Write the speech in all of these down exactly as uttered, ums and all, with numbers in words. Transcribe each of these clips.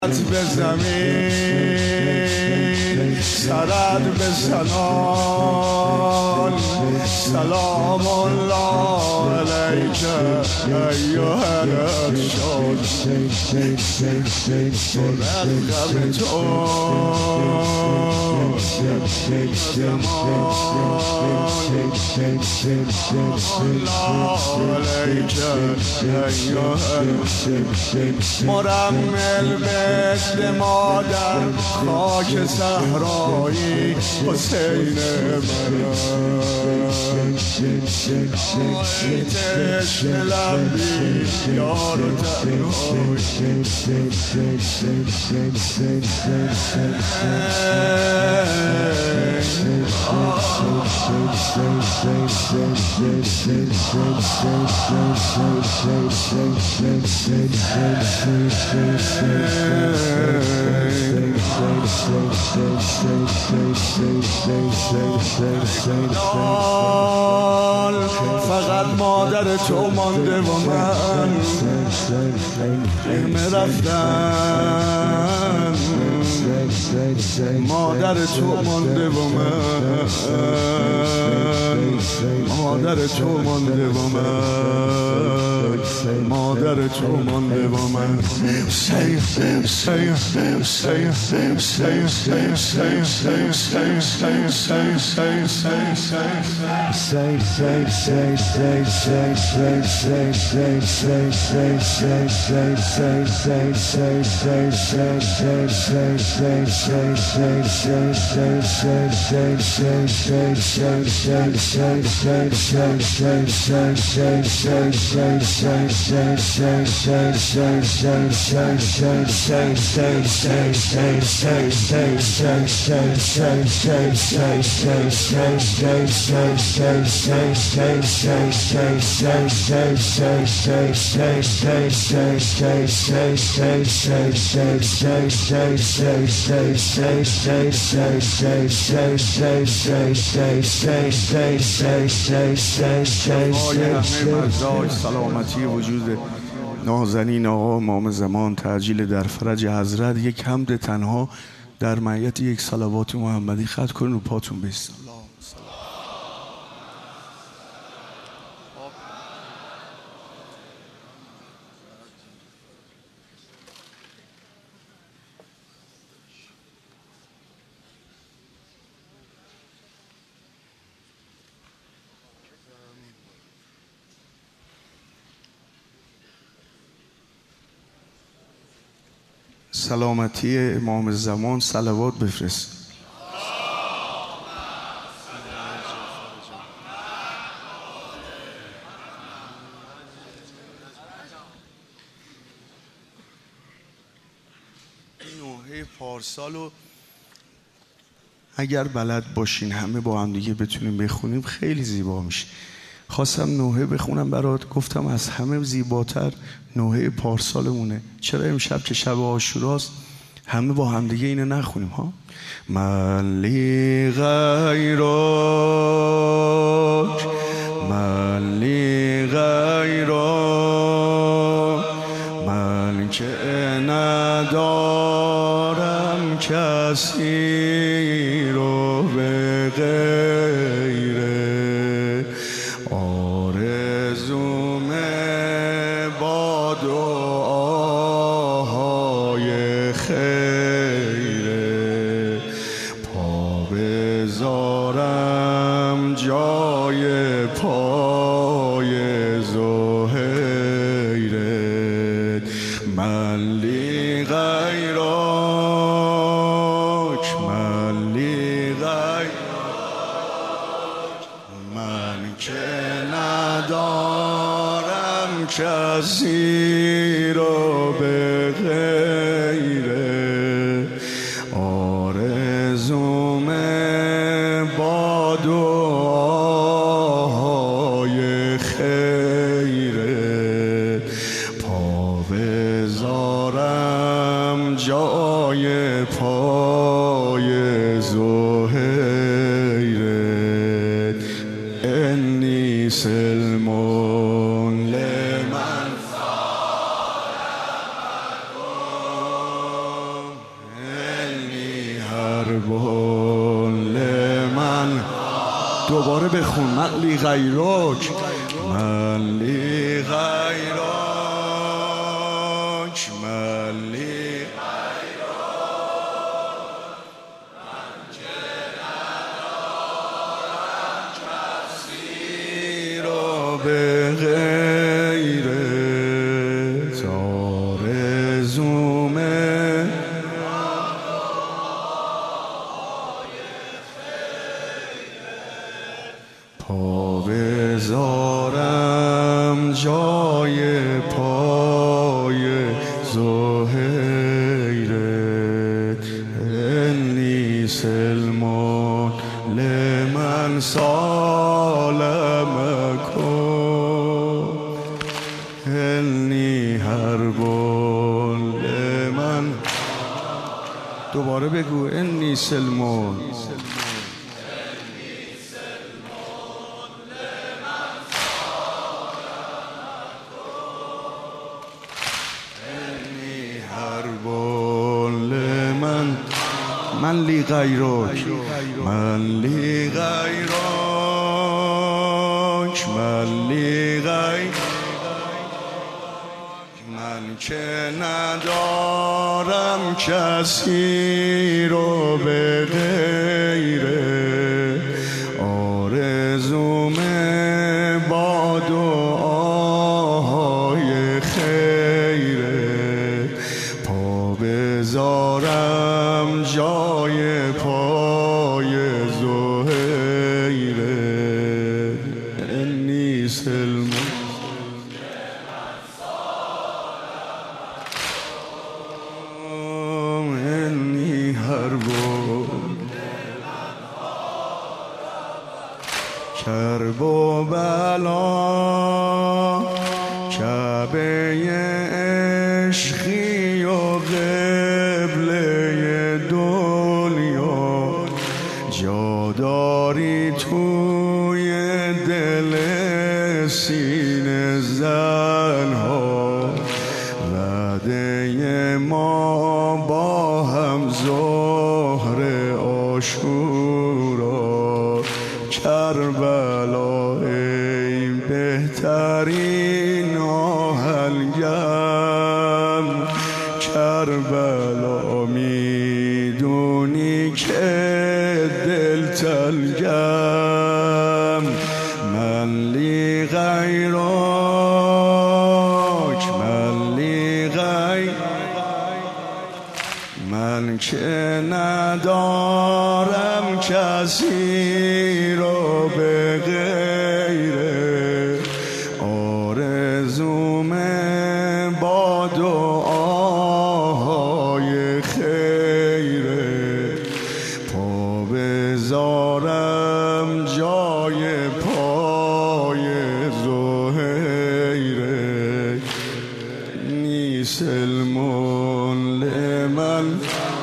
به زمین سرد بزنان سلام الله علیک ایها الارشاد مرغب تو الله علیک ایها مرمل مثل مادر خاک صحرایی حسین من عشق لبی یار و تنهایی فقط مادر تو مانده و من همه رفتن مادر تو مانده و من مادر تو مانده و من مادر تو مانده و من سی سی سی سی سی سی سی سی سی سلامتی وجود نازنین آقا امام زمان تعجیل در فرج حضرت. یک حمد تنها در معیت یک صلوات محمدی خط کنین و پاتون بیستن. سلامتی امام زمان صلوات بفرست. نوحه پارسالو اگر بلد باشین همه با هم دیگه بتونیم بخونیم خیلی زیبا میشه. خواستم نوحه بخونم برات، گفتم از همه زیباتر نوحه پارسالمونه. چرا امشب که شب عاشوراست همه با هم دیگه اینو نخونیم ها؟ من لی غیرک من لی غیرک من که ندارم کسی رو به غیره آرزوم با دعاهای خیره پا بذارم جای پای زهیره من لی غیرک من لی غیرک من که ندارم کسی رو به غیره آرزوم با دعاهای خیره پا بذارم جای پای زهیره انی سلمون لمن حربون لمن دوباره بخون من لی غیرک من لی غیرک من لی به غیر آرزومه پا بذارم جای پای زهیرت انی سلمان لمن سالمکم انی حربون لمن دوباره بگو انی سلمون انی حربون لمن من لی غیرک من لی غیرک من لی غیرک من که ندارم کسی رو به غیر آرزوم با دعاهای خیره پا بذارم جای پای زهیره انی سلم انی حربون کرب و بلا کعبه عشقی و قبله دنیا جا داری توی دل سینه زنها وعده ما با هم ظهر عاشورا کربلا ای بهترین آهنگم کربلا میدونی که دل تلگم من لی غیرک من لی غیر من که ندارم کسی رو به غیر آرزوم با دعاهای خیره پا بذارم جای پای زهیره نی سلمون لمن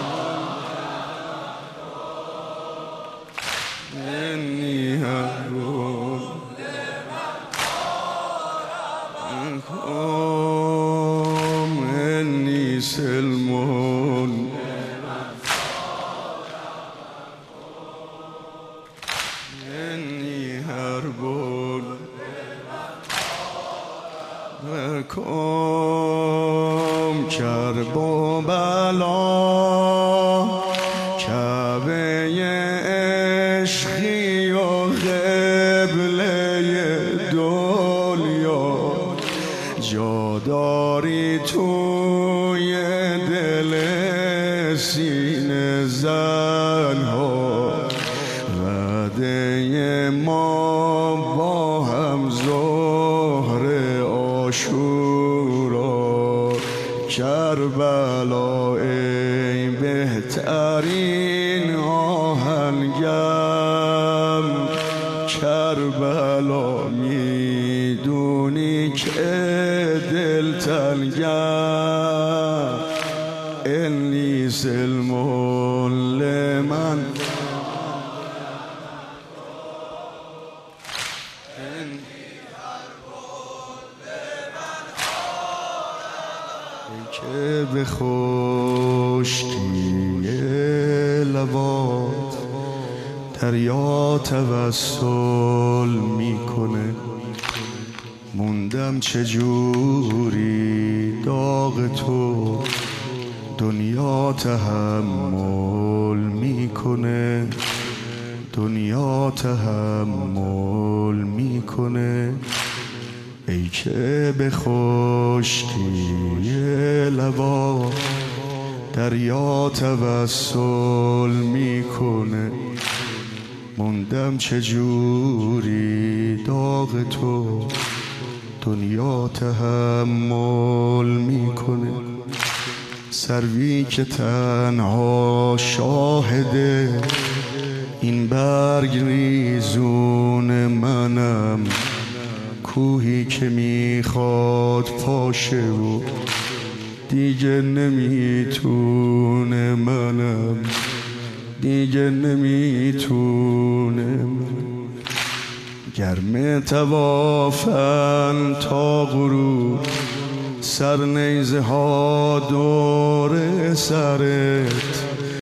انی حربون لمن انی سلمون انی حربون لکم کرب و بلا کعبه عشقی و قبله دنیا جا داری توی دل سینه زنها وعده ما با هم ظهر عاشورا کربلا ای بهترین آهنگم کربلا میدونی که دل تنگم انی سلمون لمن که به خشکی لبا دریا توسل میکنه. موندم چجوری داغ تو دنیا تحمل میکنه، دنیا تحمل میکنه. ای که به خشکی لبا دریا توسل میکنه. موندم چجوری داغ تو دنیا تحمل میکنه. سروی که تنها شاهده این برگ ریزون منم، کوهی که میخواد پاشه و دیگه نمیتونه منم، دیگه نمیتونه. گرم توافن تا غروب سر نیزه ها دور سرت